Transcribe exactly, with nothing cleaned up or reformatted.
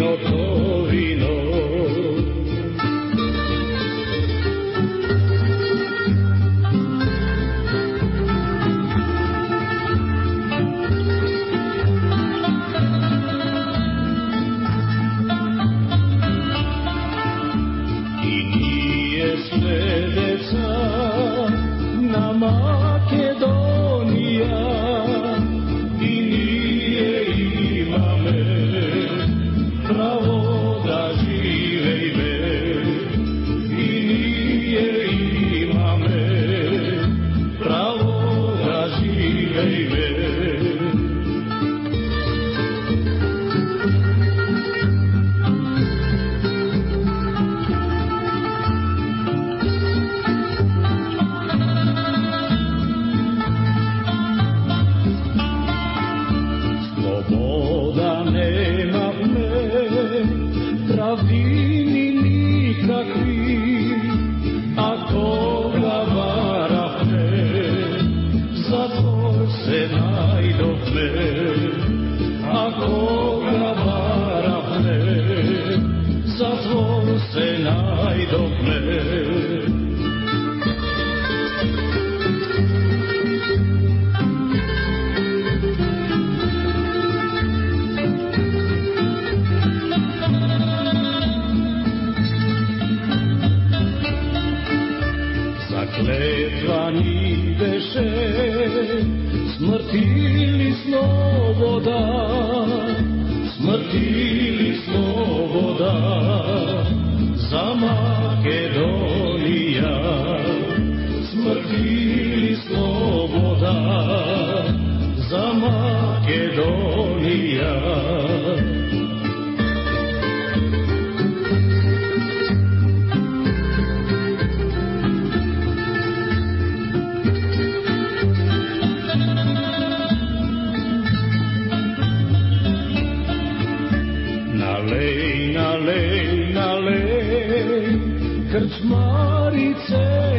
gotovino. I nije sve deca na Makedonija, i nije imame pravo da žive ime, i nije imame pravo da žive ime. Sloboda nema me, pravdini nikakvi, a koga varahne, zatvor se najdobne, a koga varahne, zatvor se najdobne. Zakletva ni beše, smrt ili sloboda, smrt ili sloboda, za Makedonija, smrt ili sloboda, za Makedonija. Nalej, nalej, nalej, krčmarice